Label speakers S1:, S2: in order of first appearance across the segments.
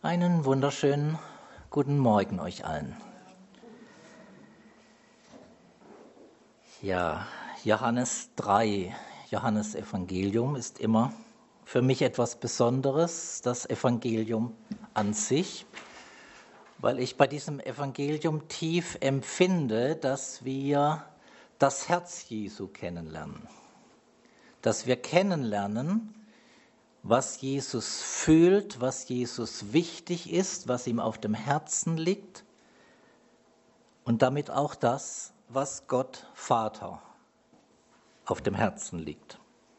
S1: Einen wunderschönen guten Morgen euch allen. Ja, Johannes 3, Johannes Evangelium ist immer für mich etwas Besonderes, das Evangelium an sich, weil ich bei diesem Evangelium tief empfinde, dass wir das Herz Jesu kennenlernen. Dass wir kennenlernen, was Jesus fühlt, was Jesus wichtig ist, was ihm auf dem Herzen liegt und damit auch das, was Gott Vater auf dem Herzen liegt.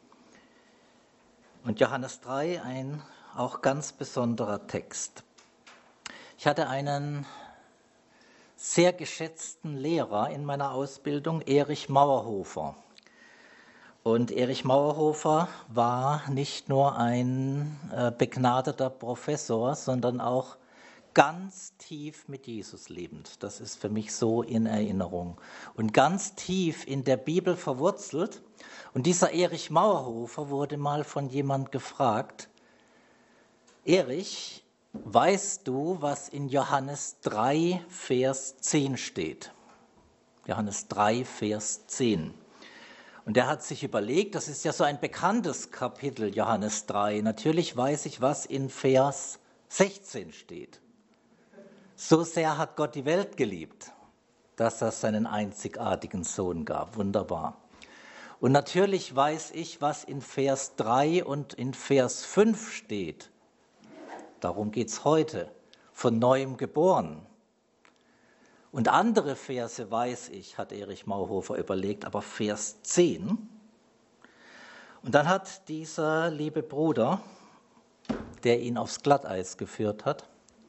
S1: Und Johannes 3, ein auch ganz besonderer Text. Ich hatte einen sehr geschätzten Lehrer in meiner Ausbildung, Erich Mauerhofer. Und Erich Mauerhofer war nicht nur ein begnadeter Professor, sondern auch ganz tief mit Jesus lebend. Das ist für mich so in Erinnerung. Und ganz tief in der Bibel verwurzelt. Und dieser Erich Mauerhofer wurde mal von jemand gefragt: Erich, weißt du, was in Johannes 3, Vers 10 steht? Johannes 3, Vers 10. Und er hat sich überlegt, das ist ja so ein bekanntes Kapitel, Johannes 3. Natürlich weiß ich, was in Vers 16 steht. So sehr hat Gott die Welt geliebt, dass er seinen einzigartigen Sohn gab. Wunderbar. Und natürlich weiß ich, was in Vers 3 und in Vers 5 steht. Darum geht es heute. Von neuem geboren. Und andere Verse weiß ich, hat Erich Mauerhofer überlegt, aber Vers 10. Und dann hat dieser liebe Bruder, der ihn aufs Glatteis geführt hat,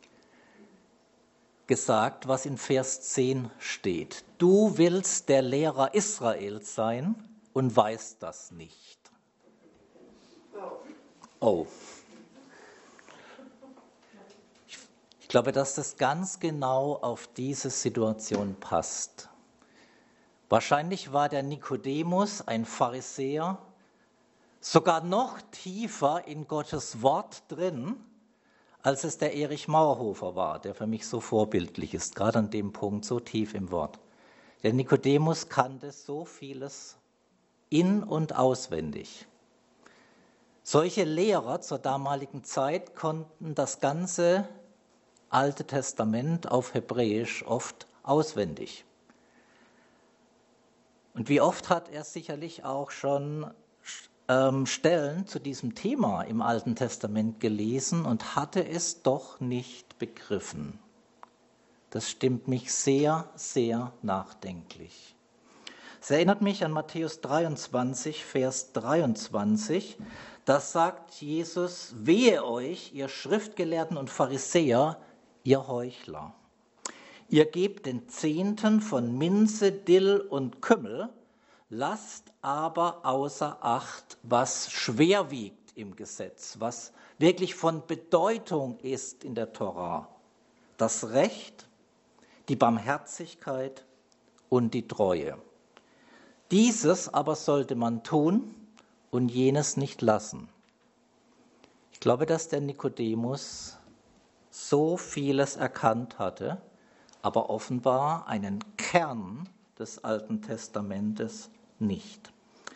S1: gesagt, was in Vers 10 steht. Du willst der Lehrer Israels sein und weißt das nicht. Oh. Ich glaube, dass das ganz genau auf diese Situation passt. Wahrscheinlich war der Nikodemus, ein Pharisäer, sogar noch tiefer in Gottes Wort drin, als es der Erich Mauerhofer war, der für mich so vorbildlich ist, gerade an dem Punkt, so tief im Wort. Der Nikodemus kannte so vieles in- und auswendig. Solche Lehrer zur damaligen Zeit konnten das ganze Alte Testament auf Hebräisch oft auswendig. Und wie oft hat er sicherlich auch schon Stellen zu diesem Thema im Alten Testament gelesen und hatte es doch nicht begriffen. Das stimmt mich sehr, sehr nachdenklich. Es erinnert mich an Matthäus 23, Vers 23. Da sagt Jesus: Wehe euch, ihr Schriftgelehrten und Pharisäer, ihr Heuchler. Ihr gebt den Zehnten von Minze, Dill und Kümmel, lasst aber außer Acht, was schwer wiegt im Gesetz, was wirklich von Bedeutung ist in der Tora. Das Recht, die Barmherzigkeit und die Treue. Dieses aber sollte man tun und jenes nicht lassen. Ich glaube, dass der Nikodemus so vieles erkannt hatte, aber offenbar einen Kern des Alten Testamentes nicht.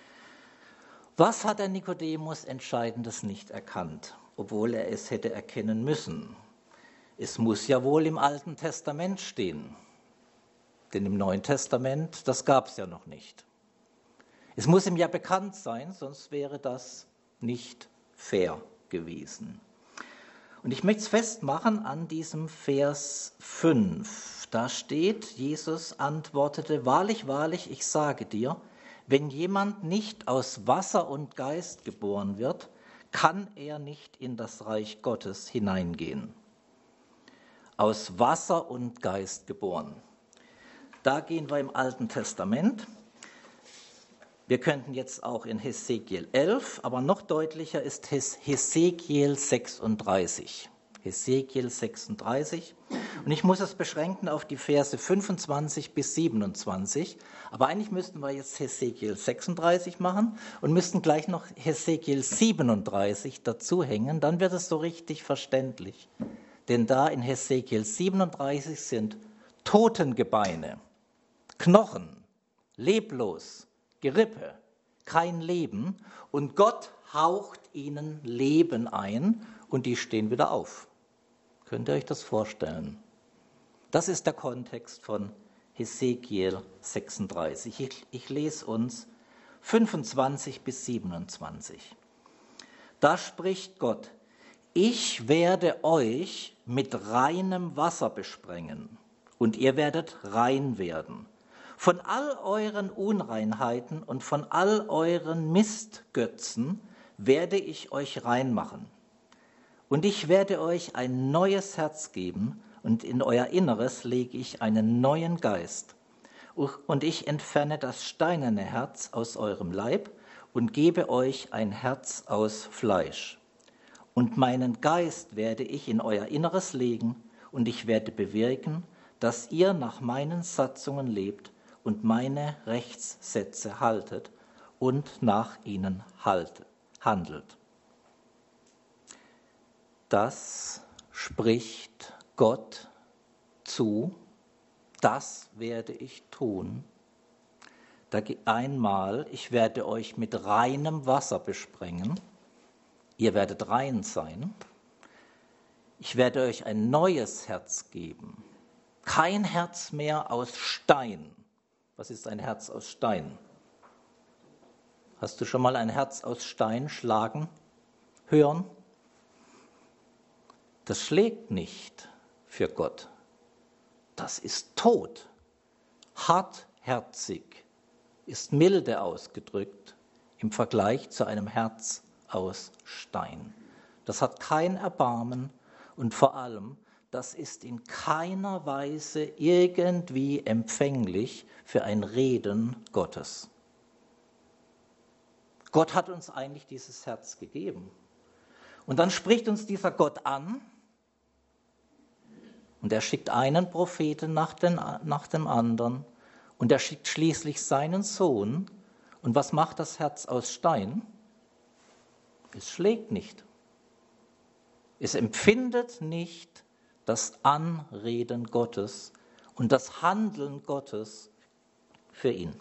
S1: Was hat der Nikodemus Entscheidendes nicht erkannt, obwohl er es hätte erkennen müssen? Es muss ja wohl im Alten Testament stehen, denn im Neuen Testament, das gab es ja noch nicht. Es muss ihm ja bekannt sein, sonst wäre das nicht fair gewesen. Und ich möchte es festmachen an diesem Vers 5. Da steht, Jesus antwortete: Wahrlich, wahrlich, ich sage dir, wenn jemand nicht aus Wasser und Geist geboren wird, kann er nicht in das Reich Gottes hineingehen. Aus Wasser und Geist geboren. Da gehen wir im Alten Testament. Wir könnten jetzt auch in Hesekiel 11, aber noch deutlicher ist Hesekiel 36. Hesekiel 36. Und ich muss es beschränken auf die Verse 25 bis 27. Aber eigentlich müssten wir jetzt Hesekiel 36 machen und müssten gleich noch Hesekiel 37 dazu hängen. Dann wird es so richtig verständlich. Denn da in Hesekiel 37 sind Totengebeine, Knochen, leblos, Gerippe, kein Leben. Und Gott haucht ihnen Leben ein und die stehen wieder auf. Könnt ihr euch das vorstellen? Das ist der Kontext von Hesekiel 36. Ich lese uns 25 bis 27. Da spricht Gott: Ich werde euch mit reinem Wasser besprengen und ihr werdet rein werden. Von all euren Unreinheiten und von all euren Mistgötzen werde ich euch rein machen. Und ich werde euch ein neues Herz geben und in euer Inneres lege ich einen neuen Geist. Und ich entferne das steinerne Herz aus eurem Leib und gebe euch ein Herz aus Fleisch. Und meinen Geist werde ich in euer Inneres legen und ich werde bewirken, dass ihr nach meinen Satzungen lebt und meine Rechtssätze haltet und nach ihnen handelt. Das spricht Gott zu, das werde ich tun. Einmal, ich werde euch mit reinem Wasser besprengen, ihr werdet rein sein. Ich werde euch ein neues Herz geben, kein Herz mehr aus Stein. Was ist ein Herz aus Stein? Hast du schon mal ein Herz aus Stein schlagen hören? Das schlägt nicht für Gott. Das ist tot. Hartherzig ist milde ausgedrückt im Vergleich zu einem Herz aus Stein. Das hat kein Erbarmen und vor allem, das ist in keiner Weise irgendwie empfänglich für ein Reden Gottes. Gott hat uns eigentlich dieses Herz gegeben. Und dann spricht uns dieser Gott an und er schickt einen Propheten nach dem anderen und er schickt schließlich seinen Sohn. Und was macht das Herz aus Stein? Es schlägt nicht. Es empfindet nicht das Anreden Gottes und das Handeln Gottes für ihn.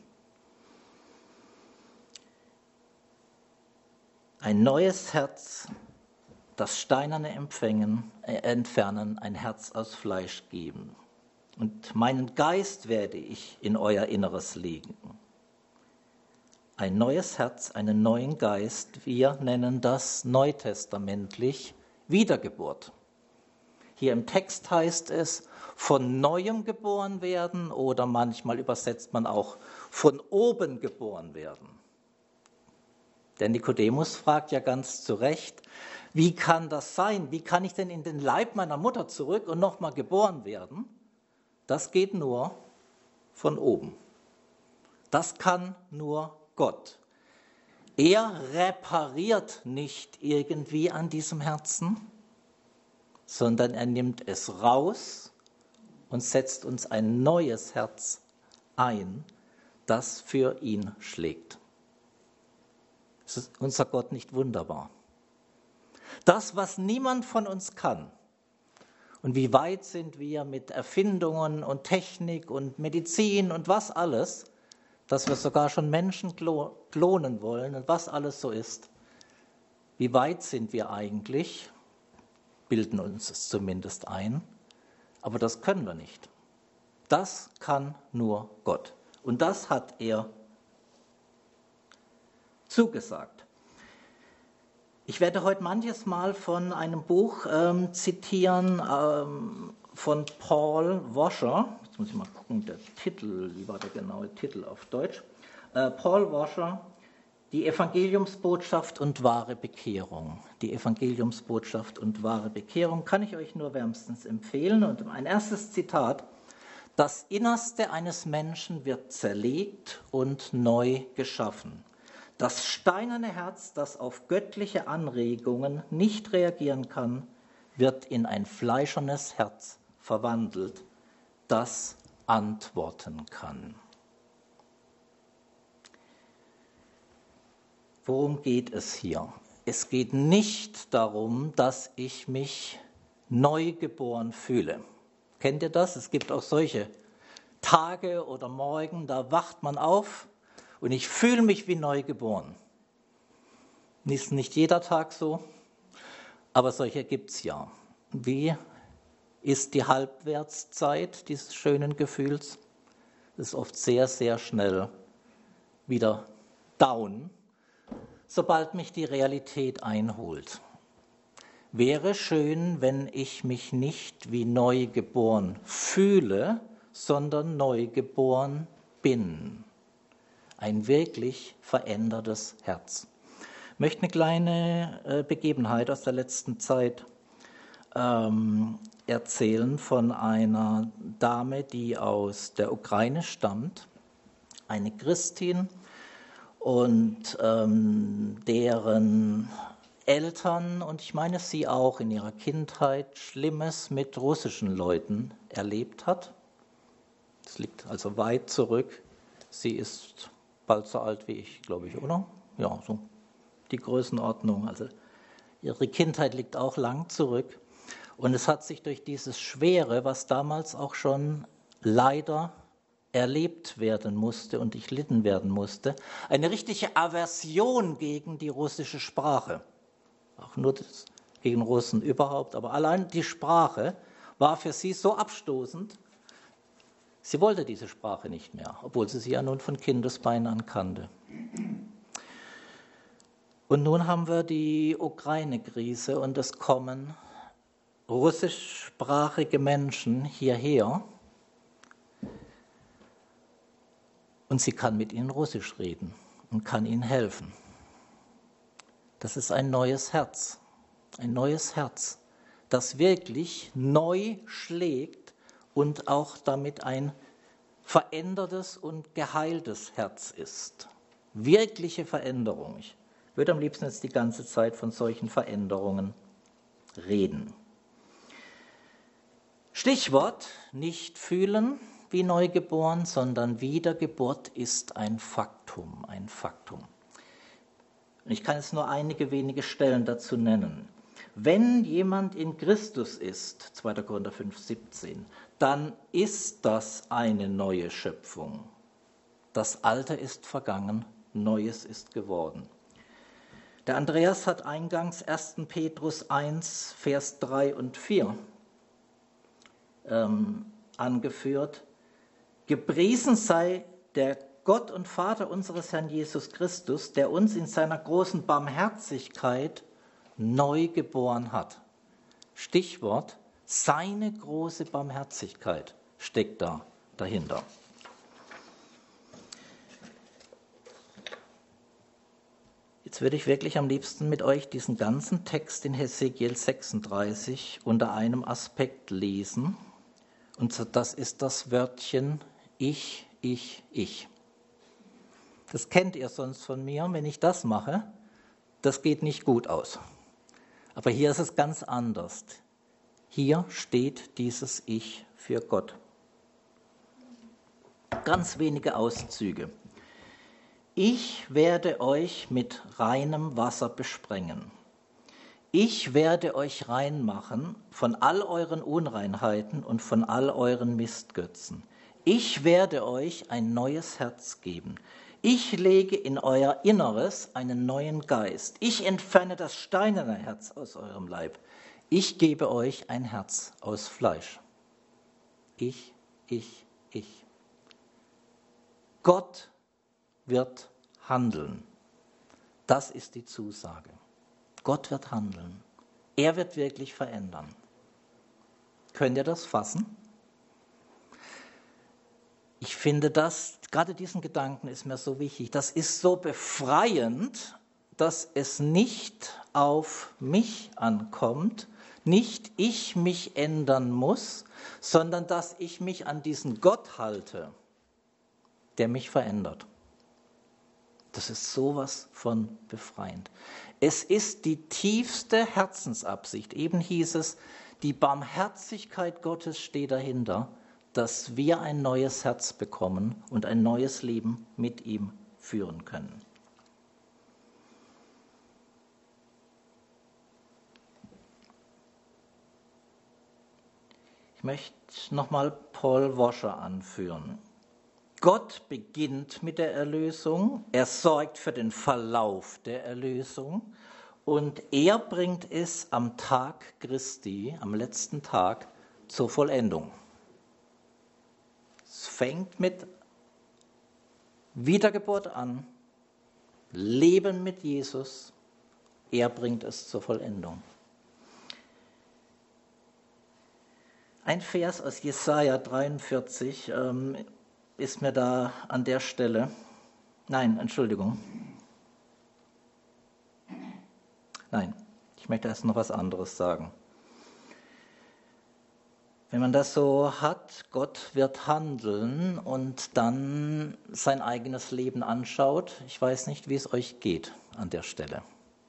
S1: Ein neues Herz, das steinerne entfernen, ein Herz aus Fleisch geben. Und meinen Geist werde ich in euer Inneres legen. Ein neues Herz, einen neuen Geist, wir nennen das neutestamentlich Wiedergeburt. Hier im Text heißt es, von Neuem geboren werden oder manchmal übersetzt man auch von oben geboren werden. Der Nikodemus fragt ja ganz zu Recht, wie kann das sein? Wie kann ich denn in den Leib meiner Mutter zurück und nochmal geboren werden? Das geht nur von oben. Das kann nur Gott. Er repariert nicht irgendwie an diesem Herzen, sondern er nimmt es raus und setzt uns ein neues Herz ein, das für ihn schlägt. Ist unser Gott nicht wunderbar? Das, was niemand von uns kann. Und wie weit sind wir mit Erfindungen und Technik und Medizin und was alles, dass wir sogar schon Menschen klonen wollen und was alles so ist. Wie weit sind wir eigentlich? Bilden uns es zumindest ein. Aber das können wir nicht. Das kann nur Gott. Und das hat er zugesagt. Ich werde heute manches Mal von einem Buch zitieren von Paul Washer. Jetzt muss ich mal gucken, der Titel, wie war der genaue Titel auf Deutsch? Paul Washer, die Evangeliumsbotschaft und wahre Bekehrung. Die Evangeliumsbotschaft und wahre Bekehrung kann ich euch nur wärmstens empfehlen. Und ein erstes Zitat: Das Innerste eines Menschen wird zerlegt und neu geschaffen. Das steinerne Herz, das auf göttliche Anregungen nicht reagieren kann, wird in ein fleischernes Herz verwandelt, das antworten kann. Worum geht es hier? Es geht nicht darum, dass ich mich neugeboren fühle. Kennt ihr das? Es gibt auch solche Tage oder Morgen, da wacht man auf und ich fühle mich wie neugeboren. Ist nicht jeder Tag so, aber solche gibt es ja. Wie ist die Halbwertszeit dieses schönen Gefühls? Das ist oft sehr, sehr schnell wieder down, sobald mich die Realität einholt. Wäre schön, wenn ich mich nicht wie neugeboren fühle, sondern neugeboren bin. Ein wirklich verändertes Herz. Ich möchte eine kleine Begebenheit aus der letzten Zeit erzählen von einer Dame, die aus der Ukraine stammt, eine Christin, und deren Eltern, und ich meine sie auch in ihrer Kindheit, Schlimmes mit russischen Leuten erlebt hat. Das liegt also weit zurück. Sie ist bald so alt wie ich, glaube ich, oder? Ja, so die Größenordnung. Also ihre Kindheit liegt auch lang zurück. Und es hat sich durch dieses Schwere, was damals auch schon leider erlebt werden musste und durchlitten werden musste, eine richtige Aversion gegen die russische Sprache. Auch nur gegen Russen überhaupt, aber allein die Sprache war für sie so abstoßend, sie wollte diese Sprache nicht mehr, obwohl sie ja nun von Kindesbeinen an kannte. Und nun haben wir die Ukraine-Krise und es kommen russischsprachige Menschen hierher und sie kann mit ihnen Russisch reden und kann ihnen helfen. Das ist ein neues Herz, das wirklich neu schlägt und auch damit ein verändertes und geheiltes Herz ist. Wirkliche Veränderung. Ich würde am liebsten jetzt die ganze Zeit von solchen Veränderungen reden. Stichwort: nicht fühlen wie neugeboren, sondern Wiedergeburt ist ein Faktum, ein Faktum. Ich kann jetzt nur einige wenige Stellen dazu nennen. Wenn jemand in Christus ist, 2. Korinther 5,17, dann ist das eine neue Schöpfung. Das Alte ist vergangen, Neues ist geworden. Der Andreas hat eingangs 1. Petrus 1, Vers 3 und 4 angeführt. Gepriesen sei der Gott und Vater unseres Herrn Jesus Christus, der uns in seiner großen Barmherzigkeit neu geboren hat. Stichwort: seine große Barmherzigkeit steckt dahinter. Jetzt würde ich wirklich am liebsten mit euch diesen ganzen Text in Hesekiel 36 unter einem Aspekt lesen. Und das ist das Wörtchen ich, ich, ich. Das kennt ihr sonst von mir, wenn ich das mache. Das geht nicht gut aus. Aber hier ist es ganz anders. Hier steht dieses Ich für Gott. Ganz wenige Auszüge. Ich werde euch mit reinem Wasser besprengen. Ich werde euch rein machen von all euren Unreinheiten und von all euren Mistgötzen. Ich werde euch ein neues Herz geben. Ich lege in euer Inneres einen neuen Geist. Ich entferne das steinerne Herz aus eurem Leib. Ich gebe euch ein Herz aus Fleisch. Ich. Gott wird handeln. Das ist die Zusage. Gott wird handeln. Er wird wirklich verändern. Könnt ihr das fassen? Ich finde gerade diesen Gedanken ist mir so wichtig. Das ist so befreiend, dass es nicht auf mich ankommt, nicht ich mich ändern muss, sondern dass ich mich an diesen Gott halte, der mich verändert. Das ist sowas von befreiend. Es ist die tiefste Herzensabsicht. Eben hieß es, die Barmherzigkeit Gottes steht dahinter, dass wir ein neues Herz bekommen und ein neues Leben mit ihm führen können. Ich möchte nochmal Paul Washer anführen. Gott beginnt mit der Erlösung, er sorgt für den Verlauf der Erlösung und er bringt es am Tag Christi, am letzten Tag, zur Vollendung. Es fängt mit Wiedergeburt an, Leben mit Jesus, er bringt es zur Vollendung. Ein Vers aus Jesaja 43 ist mir da an der Stelle, ich möchte erst noch was anderes sagen. Wenn man das so hat, Gott wird handeln und dann sein eigenes Leben anschaut, ich weiß nicht, wie es euch geht an der Stelle.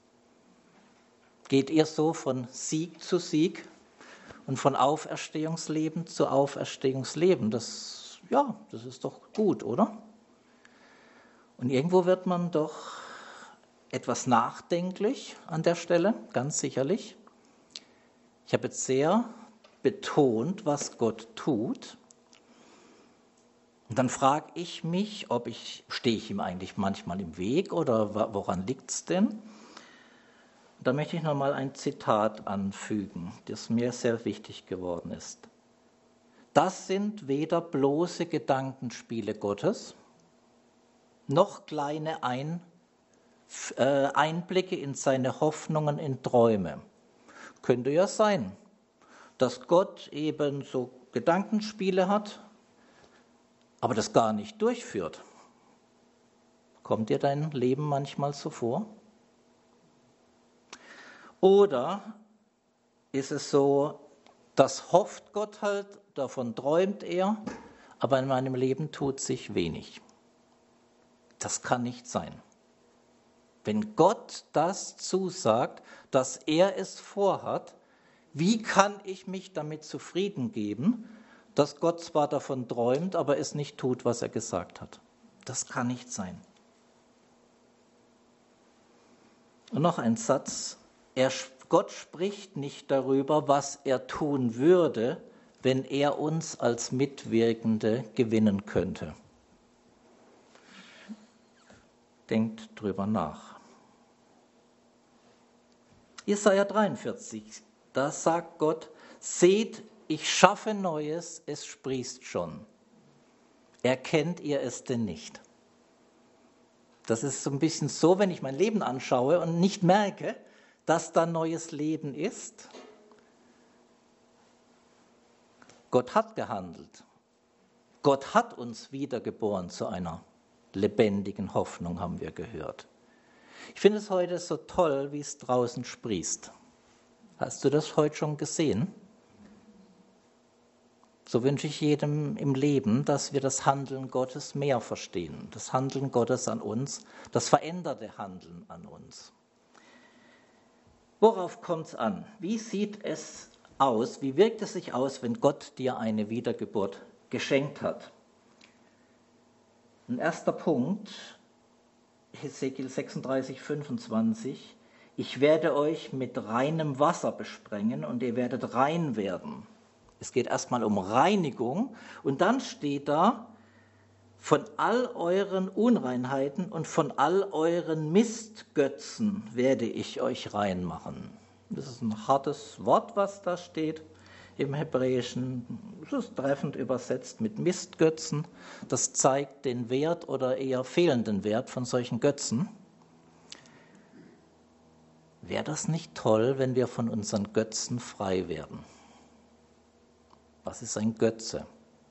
S1: Geht ihr so von Sieg zu Sieg und von Auferstehungsleben zu Auferstehungsleben? Das ist doch gut, oder? Und irgendwo wird man doch etwas nachdenklich an der Stelle, ganz sicherlich. Ich habe jetzt sehr betont, was Gott tut. Und dann frage ich mich, stehe ich ihm eigentlich manchmal im Weg oder woran liegt es denn? Und da möchte ich nochmal ein Zitat anfügen, das mir sehr wichtig geworden ist. Das sind weder bloße Gedankenspiele Gottes, noch kleine Einblicke in seine Hoffnungen in Träume. Könnte ja sein, dass Gott eben so Gedankenspiele hat, aber das gar nicht durchführt. Kommt dir dein Leben manchmal so vor? Oder ist es so, das hofft Gott halt, davon träumt er, aber in meinem Leben tut sich wenig. Das kann nicht sein. Wenn Gott das zusagt, dass er es vorhat, wie kann ich mich damit zufrieden geben, dass Gott zwar davon träumt, aber es nicht tut, was er gesagt hat? Das kann nicht sein. Und noch ein Satz. Gott spricht nicht darüber, was er tun würde, wenn er uns als Mitwirkende gewinnen könnte. Denkt drüber nach. Jesaja 43, da sagt Gott, seht, ich schaffe Neues, es sprießt schon. Erkennt ihr es denn nicht? Das ist so ein bisschen so, wenn ich mein Leben anschaue und nicht merke, dass da neues Leben ist. Gott hat gehandelt. Gott hat uns wiedergeboren zu einer lebendigen Hoffnung, haben wir gehört. Ich finde es heute so toll, wie es draußen sprießt. Hast du das heute schon gesehen? So wünsche ich jedem im Leben, dass wir das Handeln Gottes mehr verstehen. Das Handeln Gottes an uns, das veränderte Handeln an uns. Worauf kommt es an? Wie sieht es aus? Wie wirkt es sich aus, wenn Gott dir eine Wiedergeburt geschenkt hat? Ein erster Punkt, Hesekiel 36, 25. Ich werde euch mit reinem Wasser besprengen und ihr werdet rein werden. Es geht erstmal um Reinigung und dann steht da, von all euren Unreinheiten und von all euren Mistgötzen werde ich euch rein machen. Das ist ein hartes Wort, was da steht im Hebräischen. Es ist treffend übersetzt mit Mistgötzen. Das zeigt den Wert oder eher fehlenden Wert von solchen Götzen. Wäre das nicht toll, wenn wir von unseren Götzen frei werden? Was ist ein Götze?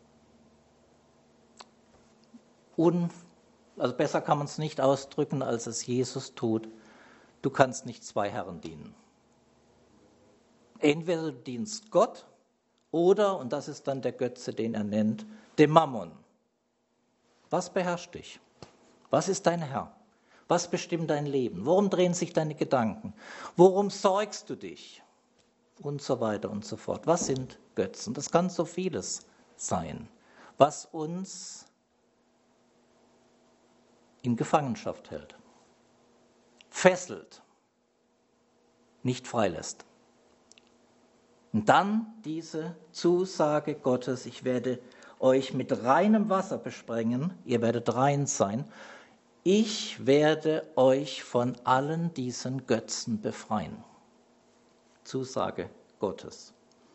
S1: Also besser kann man es nicht ausdrücken, als es Jesus tut. Du kannst nicht zwei Herren dienen. Entweder du dienst Gott oder, und das ist dann der Götze, den er nennt, dem Mammon. Was beherrscht dich? Was ist dein Herr? Was bestimmt dein Leben? Worum drehen sich deine Gedanken? Worum sorgst du dich? Und so weiter und so fort. Was sind Götzen? Das kann so vieles sein, was uns in Gefangenschaft hält, fesselt, nicht freilässt. Und dann diese Zusage Gottes, ich werde euch mit reinem Wasser besprengen, ihr werdet rein sein. Ich werde euch von allen diesen Götzen befreien. Zusage Gottes.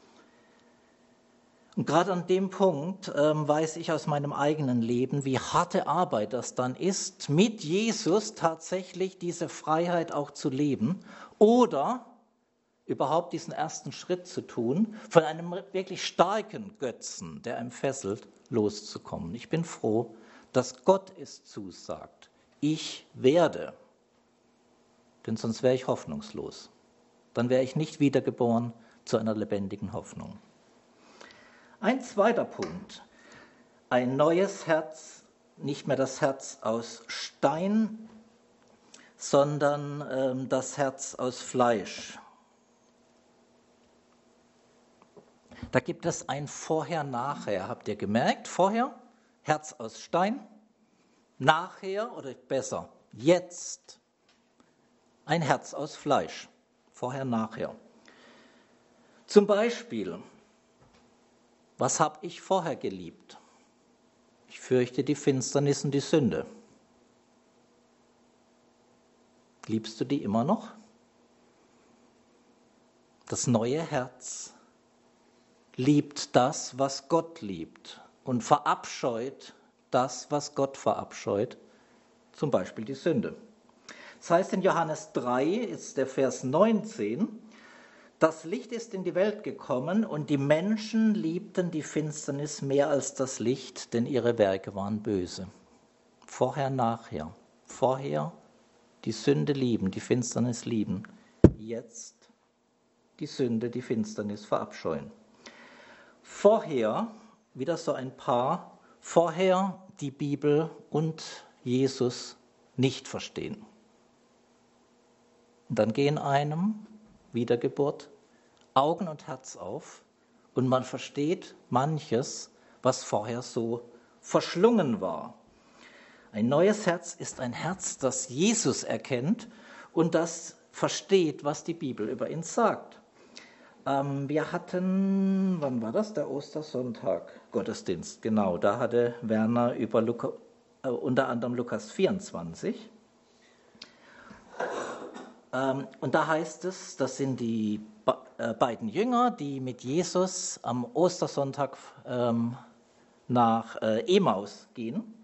S1: Und gerade an dem Punkt weiß ich aus meinem eigenen Leben, wie harte Arbeit das dann ist, mit Jesus tatsächlich diese Freiheit auch zu leben oder überhaupt diesen ersten Schritt zu tun, von einem wirklich starken Götzen, der einem fesselt, loszukommen. Ich bin froh, dass Gott es zusagt. Ich werde, denn sonst wäre ich hoffnungslos. Dann wäre ich nicht wiedergeboren zu einer lebendigen Hoffnung. Ein zweiter Punkt, ein neues Herz, nicht mehr das Herz aus Stein, sondern das Herz aus Fleisch. Da gibt es ein Vorher-Nachher, habt ihr gemerkt? Vorher, Herz aus Stein, nachher oder besser, jetzt, ein Herz aus Fleisch, Vorher-Nachher. Zum Beispiel, was habe ich vorher geliebt? Ich fürchte die Finsternis und die Sünde. Liebst du die immer noch? Das neue Herz liebt das, was Gott liebt und verabscheut das, was Gott verabscheut, zum Beispiel die Sünde. Das heißt in Johannes 3, ist der Vers 19, das Licht ist in die Welt gekommen und die Menschen liebten die Finsternis mehr als das Licht, denn ihre Werke waren böse. Vorher, nachher. Vorher die Sünde lieben, die Finsternis lieben. Jetzt die Sünde, die Finsternis verabscheuen. Vorher, wieder so ein Paar, vorher die Bibel und Jesus nicht verstehen. Und dann gehen einem, Wiedergeburt, Augen und Herz auf und man versteht manches, was vorher so verschlungen war. Ein neues Herz ist ein Herz, das Jesus erkennt und das versteht, was die Bibel über ihn sagt. Wir hatten, wann war das? Der Ostersonntag, Gottesdienst, genau. Da hatte Werner über unter anderem Lukas 24. Und da heißt es, das sind die beiden Jünger, die mit Jesus am Ostersonntag nach Emaus gehen.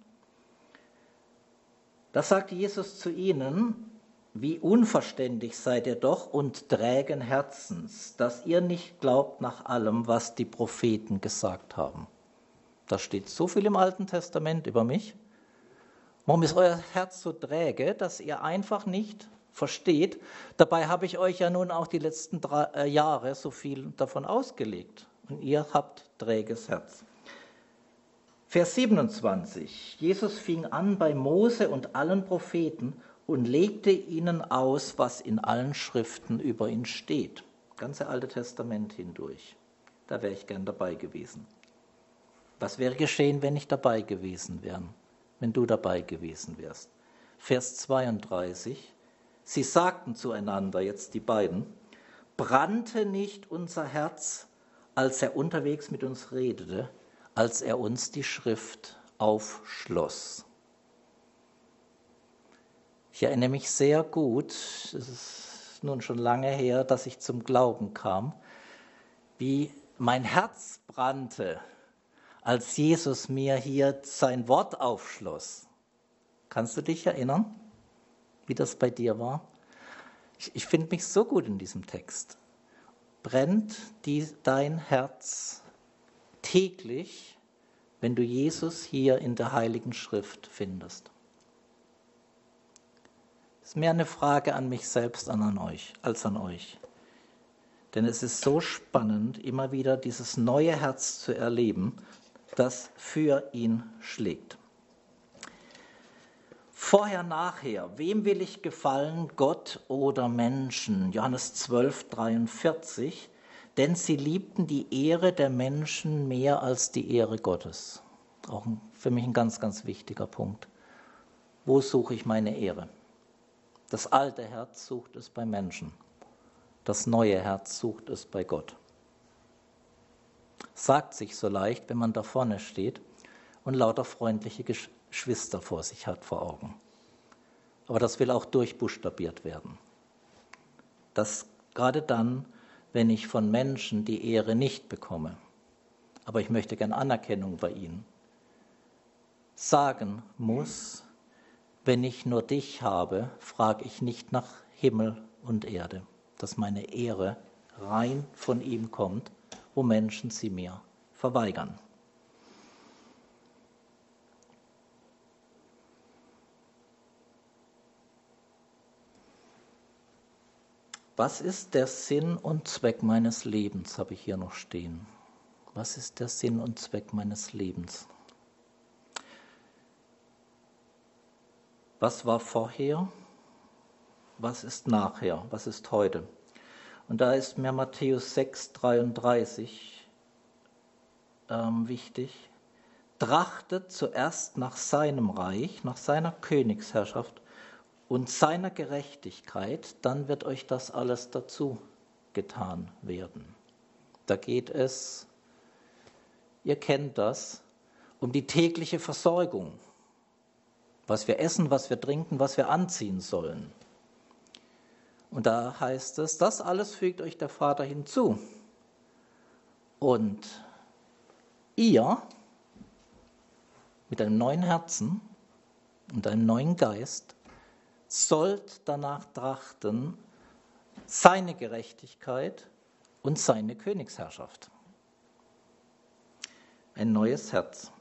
S1: Da sagte Jesus zu ihnen, wie unverständig seid ihr doch und trägen Herzens, dass ihr nicht glaubt nach allem, was die Propheten gesagt haben. Da steht so viel im Alten Testament über mich. Warum ist euer Herz so träge, dass ihr einfach nicht versteht? Dabei habe ich euch ja nun auch die letzten 3 Jahre so viel davon ausgelegt. Und ihr habt träges Herz. Vers 27. Jesus fing an bei Mose und allen Propheten und legte ihnen aus, was in allen Schriften über ihn steht. Das ganze Alte Testament hindurch. Da wäre ich gern dabei gewesen. Was wäre geschehen, wenn ich dabei gewesen wäre? Wenn du dabei gewesen wärst? Vers 32. Sie sagten zueinander, jetzt die beiden, brannte nicht unser Herz, als er unterwegs mit uns redete, als er uns die Schrift aufschloss. Ich erinnere mich sehr gut, es ist nun schon lange her, dass ich zum Glauben kam, wie mein Herz brannte, als Jesus mir hier sein Wort aufschloss. Kannst du dich erinnern, wie das bei dir war? Ich finde mich so gut in diesem Text. Brennt dein Herz täglich, wenn du Jesus hier in der Heiligen Schrift findest? Es ist mehr eine Frage an mich selbst als an euch. Denn es ist so spannend, immer wieder dieses neue Herz zu erleben, das für ihn schlägt. Vorher, nachher, wem will ich gefallen, Gott oder Menschen? Johannes 12, 43. Denn sie liebten die Ehre der Menschen mehr als die Ehre Gottes. Auch für mich ein ganz, ganz wichtiger Punkt. Wo suche ich meine Ehre? Das alte Herz sucht es bei Menschen. Das neue Herz sucht es bei Gott. Sagt sich so leicht, wenn man da vorne steht und lauter freundliche Geschwister vor sich hat, vor Augen. Aber das will auch durchbuchstabiert werden. Das gerade dann, wenn ich von Menschen die Ehre nicht bekomme, aber ich möchte gern Anerkennung bei ihnen, sagen muss, wenn ich nur dich habe, frage ich nicht nach Himmel und Erde, dass meine Ehre rein von ihm kommt, wo Menschen sie mir verweigern. Was ist der Sinn und Zweck meines Lebens, habe ich hier noch stehen. Was ist der Sinn und Zweck meines Lebens? Was war vorher? Was ist nachher? Was ist heute? Und da ist mir Matthäus 6,33 wichtig. Trachtet zuerst nach seinem Reich, nach seiner Königsherrschaft und seiner Gerechtigkeit, dann wird euch das alles dazu getan werden. Da geht es, ihr kennt das, um die tägliche Versorgung. Was wir essen, was wir trinken, was wir anziehen sollen. Und da heißt es, das alles fügt euch der Vater hinzu. Und ihr mit einem neuen Herzen und einem neuen Geist sollt danach trachten, seine Gerechtigkeit und seine Königsherrschaft. Ein neues Herz.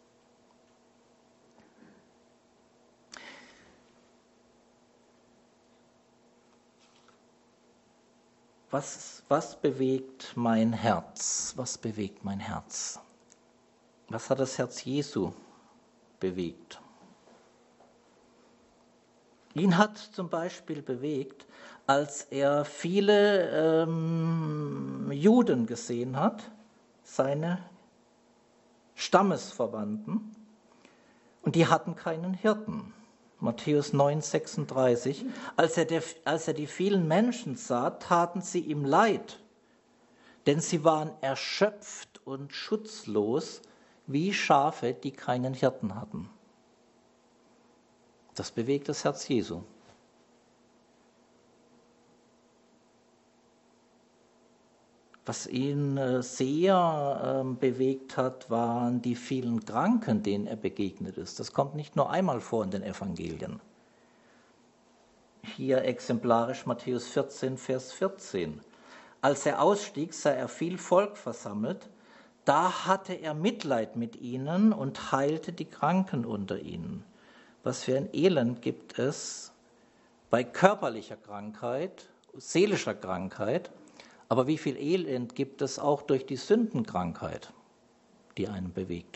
S1: Was bewegt mein Herz? Was bewegt mein Herz? Was hat das Herz Jesu bewegt? Ihn hat zum Beispiel bewegt, als er viele Juden gesehen hat, seine Stammesverwandten, und die hatten keinen Hirten. Matthäus 9,36. Als er die vielen Menschen sah, taten sie ihm leid, denn sie waren erschöpft und schutzlos wie Schafe, die keinen Hirten hatten. Das bewegt das Herz Jesu. Was ihn sehr bewegt hat, waren die vielen Kranken, denen er begegnet ist. Das kommt nicht nur einmal vor in den Evangelien. Hier exemplarisch Matthäus 14, Vers 14. Als er ausstieg, sah er viel Volk versammelt. Da hatte er Mitleid mit ihnen und heilte die Kranken unter ihnen. Was für ein Elend gibt es bei körperlicher Krankheit, seelischer Krankheit, aber wie viel Elend gibt es auch durch die Sündenkrankheit, die einen bewegt.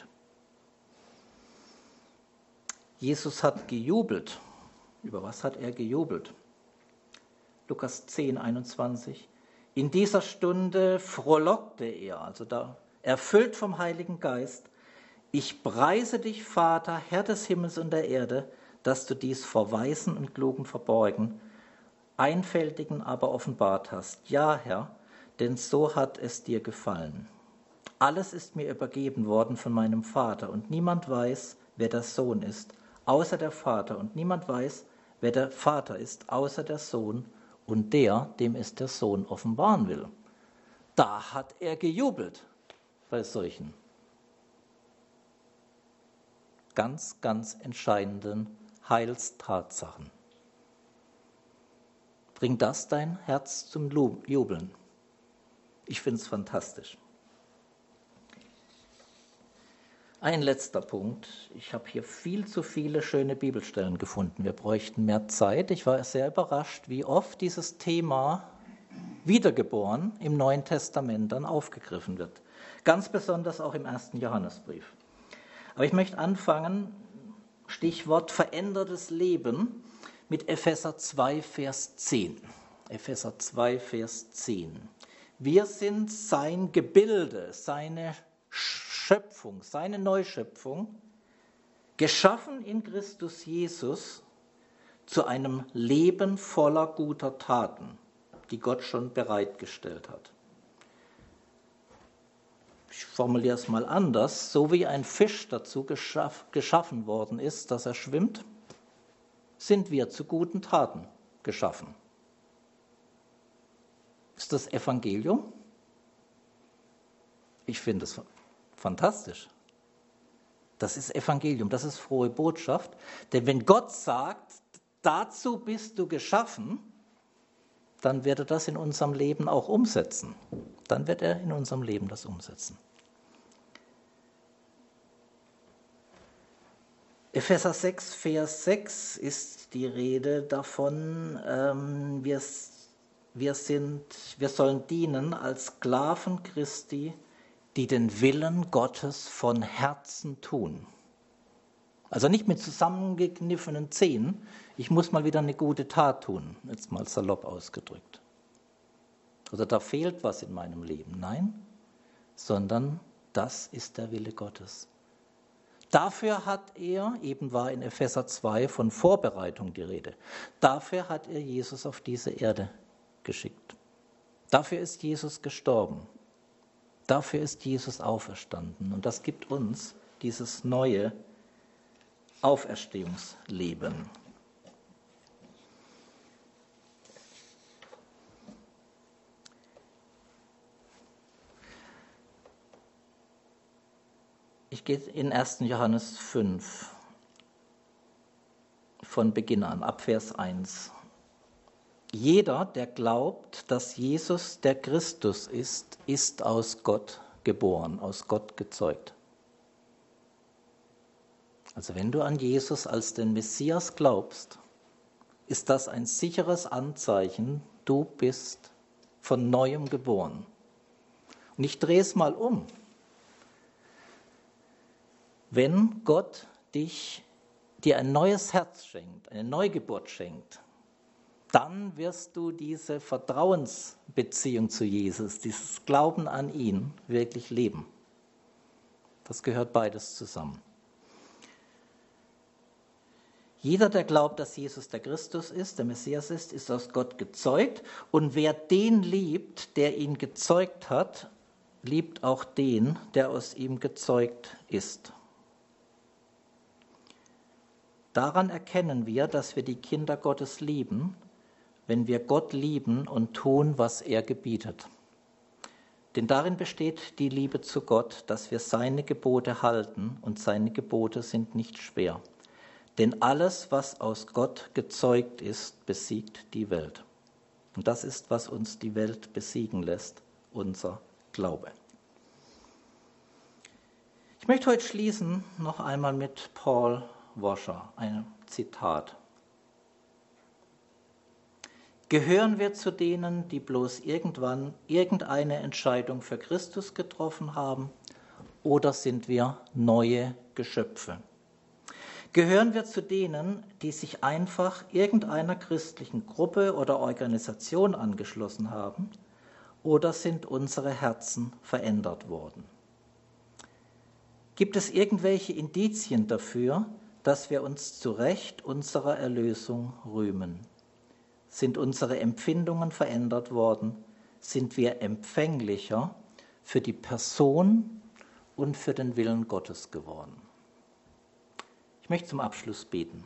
S1: Jesus hat gejubelt. Über was hat er gejubelt? Lukas 10, 21. In dieser Stunde frohlockte er, also da erfüllt vom Heiligen Geist, ich preise dich, Vater, Herr des Himmels und der Erde, dass du dies vor Weisen und Klugen verborgen, Einfältigen aber offenbart hast. Ja, Herr, denn so hat es dir gefallen. Alles ist mir übergeben worden von meinem Vater, und niemand weiß, wer der Sohn ist, außer der Vater, und niemand weiß, wer der Vater ist, außer der Sohn und der, dem es der Sohn offenbaren will. Da hat er gejubelt bei solchen ganz, ganz entscheidenden Heilstatsachen. Bringt das dein Herz zum Jubeln? Ich finde es fantastisch. Ein letzter Punkt. Ich habe hier viel zu viele schöne Bibelstellen gefunden. Wir bräuchten mehr Zeit. Ich war sehr überrascht, wie oft dieses Thema Wiedergeboren im Neuen Testament dann aufgegriffen wird. Ganz besonders auch im 1. Johannesbrief. Aber ich möchte anfangen, Stichwort verändertes Leben, mit Epheser 2, Vers 10. Epheser 2, Vers 10. Wir sind sein Gebilde, seine Schöpfung, seine Neuschöpfung, geschaffen in Christus Jesus zu einem Leben voller guter Taten, die Gott schon bereitgestellt hat. ich formuliere es mal anders, so wie ein Fisch dazu geschaffen worden ist, dass er schwimmt, sind wir zu guten Taten geschaffen. Ist das Evangelium? Ich finde es fantastisch. Das ist Evangelium, das ist frohe Botschaft. Denn wenn Gott sagt, dazu bist du geschaffen, dann wird er das in unserem Leben auch umsetzen. Dann wird er in unserem Leben das umsetzen. Epheser 6, Vers 6 ist die Rede davon, wir sollen dienen als Sklaven Christi, die den Willen Gottes von Herzen tun. Also nicht mit zusammengekniffenen Zähnen, ich muss mal wieder eine gute Tat tun, jetzt mal salopp ausgedrückt. Oder da fehlt was in meinem Leben. Nein, sondern das ist der Wille Gottes. Dafür hat er, eben war in Epheser 2 von Vorbereitung die Rede, dafür hat er Jesus auf diese Erde geschickt. Dafür ist Jesus gestorben. Dafür ist Jesus auferstanden. Und das gibt uns dieses neue Auferstehungsleben. Ich gehe in 1. Johannes 5 von Beginn an, ab Vers 1. Jeder, der glaubt, dass Jesus der Christus ist, ist aus Gott geboren, aus Gott gezeugt. Also wenn du an Jesus als den Messias glaubst, ist das ein sicheres Anzeichen, du bist von Neuem geboren. Und ich drehe es mal um. Wenn Gott dir ein neues Herz schenkt, eine Neugeburt schenkt, dann wirst du diese Vertrauensbeziehung zu Jesus, dieses Glauben an ihn wirklich leben. Das gehört beides zusammen. Jeder, der glaubt, dass Jesus der Christus ist, der Messias ist aus Gott gezeugt. Und wer den liebt, der ihn gezeugt hat, liebt auch den, der aus ihm gezeugt ist. Daran erkennen wir, dass wir die Kinder Gottes lieben, wenn wir Gott lieben und tun, was er gebietet. Denn darin besteht die Liebe zu Gott, dass wir seine Gebote halten, und seine Gebote sind nicht schwer. Denn alles, was aus Gott gezeugt ist, besiegt die Welt. Und das ist, was uns die Welt besiegen lässt, unser Glaube. Ich möchte heute schließen noch einmal mit Paul Washer, einem Zitat. Gehören wir zu denen, die bloß irgendwann irgendeine Entscheidung für Christus getroffen haben, oder sind wir neue Geschöpfe? Gehören wir zu denen, die sich einfach irgendeiner christlichen Gruppe oder Organisation angeschlossen haben, oder sind unsere Herzen verändert worden? Gibt es irgendwelche Indizien dafür, dass wir uns zu Recht unserer Erlösung rühmen? Sind unsere Empfindungen verändert worden? Sind wir empfänglicher für die Person und für den Willen Gottes geworden? Ich möchte zum Abschluss beten.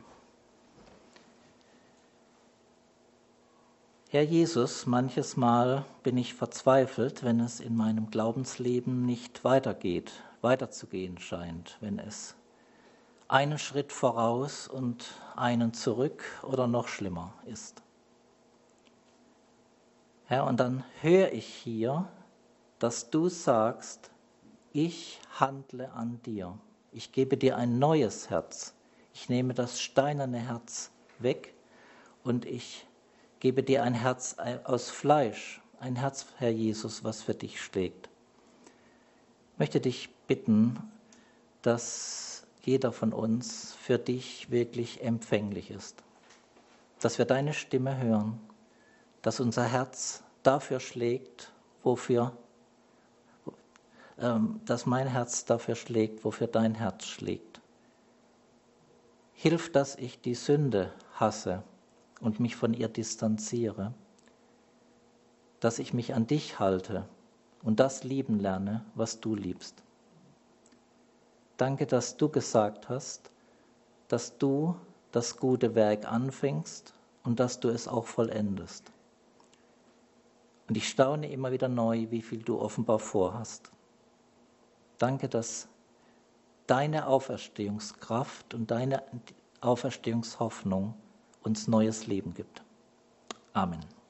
S1: Herr Jesus, manches Mal bin ich verzweifelt, wenn es in meinem Glaubensleben nicht weiterzugehen scheint, wenn es einen Schritt voraus und einen zurück oder noch schlimmer ist. Herr, und dann höre ich hier, dass du sagst, ich handle an dir. Ich gebe dir ein neues Herz. Ich nehme das steinerne Herz weg und ich gebe dir ein Herz aus Fleisch, ein Herz, Herr Jesus, was für dich schlägt. Ich möchte dich bitten, dass jeder von uns für dich wirklich empfänglich ist. Dass wir deine Stimme hören, dass unser Herz dafür schlägt, dass mein Herz dafür schlägt, wofür dein Herz schlägt. Hilf, dass ich die Sünde hasse und mich von ihr distanziere, dass ich mich an dich halte und das lieben lerne, was du liebst. Danke, dass du gesagt hast, dass du das gute Werk anfängst und dass du es auch vollendest. Und ich staune immer wieder neu, wie viel du offenbar vorhast. Danke, dass deine Auferstehungskraft und deine Auferstehungshoffnung uns neues Leben gibt. Amen.